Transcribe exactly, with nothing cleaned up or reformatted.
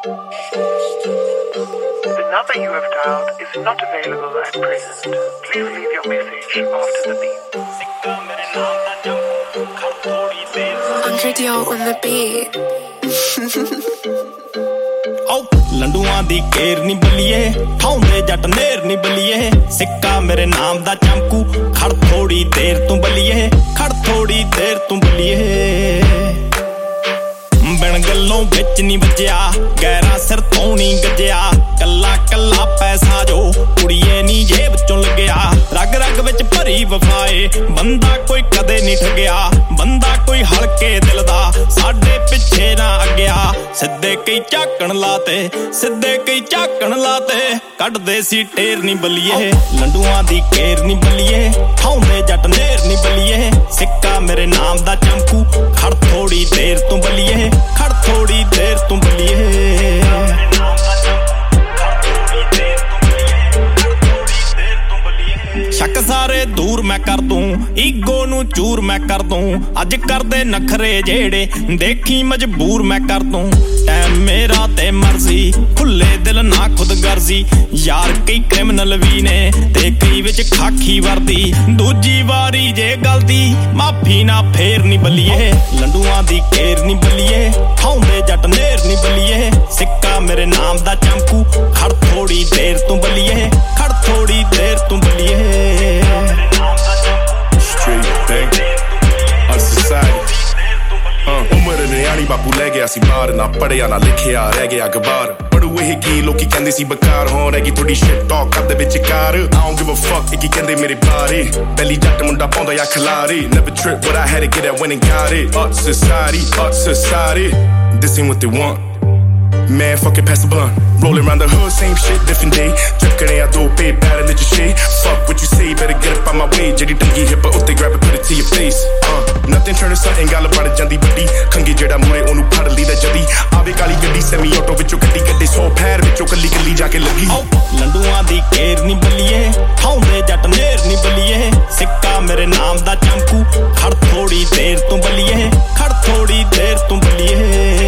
The number you have dialed is not available at present. Please leave your message after the beep. Andredio on the beat. ਲੰਡੂਆਂ ਦੀ ਕੇਰ ਨੀ ਬਲੀਏ ਠਾਉਂਦੇ ਜੱਟ ਨੇਰ ਨੀ ਬਲੀਏ ਸਿੱਕਾ ਮੇਰੇ ਨਾਮ ਦਾ ਚਮਕੂ ਖੜ ਥੋੜੀ ਦੇਰ ਤੂੰ ਬਲੀਏ ਖੜ ਥੋੜੀ ਦੇਰ ਤੂੰ ਬਲੀਏ ਬਿਨ ਗੱਲੋਂ ਵਿੱਚ ਨੀ ਵੱਜਿਆ ਗਹਿਰਾ ਸਿਰ ਤੋਂ ਨੀ ਗੱਜਿਆ ਕੱਲਾ ਕੱਲਾ ਪੈਸਾ ਜੋ ਕੁੜੀਏ ਨੀ ਜੇਬ ਚੋਂ ਲੱਗਿਆ ਰਗ ਰਗ ਵਿੱਚ ਭਰੀ ਵਫਾਏ ਬੰਦਾ ਕੋਈ ਕਦੇ ਨੀ ਠੱਗਿਆ ਬੰਦਾ ਕੋਈ ਹਲਕੇ ਦਿਲ ਦਾ ਸਾਡੇ ਪਿੱਛੇ ਨਾ ਅੱਗਿਆ ਸਿੱਧੇ ਕਈ ਝਾਕਣ ਲਾਤੇ ਸਿੱਧੇ ਕਈ ਝਾਕਣ ਲਾਤੇ ਕੱਢਦੇ ਸੀ ਢੇਰ ਨੀ ਬਲੀਏ ਲੰਡੂਆਂ ਦੀ ਕੇਰ ਨੀ ਬਲੀਏ ਠਾਉਂਦੇ ਜੱਟ ਨੇਰ ਨੀ ਬਲੀਏ ਸਿੱਕਾ ਮੇਰੇ ਨਾਮ ਦਾ ਚਮਕੂ ਖੜ ਥੋੜੀ ਦੇਰ ਤੂੰ ਬਲੀਏ ਖੜ ਥੋੜੀ ਦੇਰ ਤੂੰ ਬਲੀਏ ਸ਼ੱਕ ਸਾਰੇ ਦੂਰ ਮੈਂ ਕਰ ਦੂੰ ਈਗੋ ਨੂੰ ਚੂਰ ਮੈਂ ਕਰ ਦੂੰ ਅੱਜ ਕਰਦੇ ਨਖਰੇ ਜਿਹੜੇ ਦੇਖੀ ਮਜਬੂਰ ਮੈਂ ਕਰ ਦੂੰ ਟਾਈਮ ਮੇਰਾ ਤੇ ਮਰਜ਼ੀ ਖੁੱਲੇ ਦਿਲ ਨਾ ਖੁਦ ਗਰਜ਼ੀ ਯਾਰ ਕਈ ਕ੍ਰਿਮੀਨਲ ਵੀ ਨੇ ਤੇ ਕਈ ਵਿੱਚ ਖਾਕੀ ਵਰਦੀ ਦੂਜੀ ਵਾਰੀ ਜੇ ਗਲਤੀ ਮਾਫੀ ਨਾ ਫੇਰ ਨੀ ਬਲੀਏ ਲੰਡੂਆਂ ਦੀ ਕੇਰ ਨੀ ਬਲੀਏ ਠਾਉਂਦੇ ਜੱਟ ਨੇਰ ਨੀ ਬਲੀਏ ਸਿੱਕਾ ਮੇਰੇ ਨਾਮ ਦਾ ਚਮਕੂ ਖੜ ਥੋੜੀ ਦੇਰ ਤੂੰ ਬਲੀਏ ਖੜ ਥੋੜੀ ਦੇਰ ਤੂੰ ਬਲੀਏ Street thing, our society. ਉਮਰ ਨਿਆਣੀ ਬਾਪੂ ਲੈ ਗਿਆ ਸੀ ਬਾਹਰ ਨਾ ਪੜਿਆ ਨਾ ਲਿਖਿਆ ਰਹਿ ਗਿਆ ਗਵਾਰ ਪੜੂ ਇਹ ਕੀ ਲੋਕੀ ਕਹਿੰਦੇ ਸੀ ਬਕਾਰ ਹੋ ਰਹੀ ਥੋੜੀ ਸ਼ਿਟ ਟਾਕ ਕਰਦੇ ਵਿੱਚ ਕਾਰ I don't give a fuck ਇਹ ਕੀ ਕਹਿੰਦੇ ਮੇਰੇ ਬਾਰੇ ਬੈਲੀ ਜੱਟ ਮੁੰਡਾ ਪਾਉਂਦਾ ਜਾਂ ਖਿਲਾਰੀ never trip but I had to get it when I got it up society up society this ain't what they want Man, fucking pass the blunt. Rolling around the hood, same shit, different day. Chucking it out, do it, better than your shit. Fuck what you say, better get up out my way. Jetty tangy hip, but they grab it, put it to your face. Uh, nothing turn to something, gal about it, jandi badi. Kangi jada mure, onu phad li da jadi. Aave kali gaddi, semi auto vichoo gaddi gaddi. So pair vichoo kalli kalli ja ke lagi. ਲੰਡੂਆਂ ਦੀ ਕੇਰ ਨੀ ਬਲੀਏ ਠਾਉਂਦੇ ਜੱਟ ਨੇਰ ਨੀ ਬਲੀਏ ਸਿੱਕਾ ਮੇਰੇ ਨਾਮ ਦਾ ਚਮਕੂ ਖੜ ਥੋੜੀ ਦੇਰ ਤੂੰ ਬਲੀਏ ਖੜ ਥੋੜੀ ਦੇਰ ਤੂੰ ਬਲੀਏ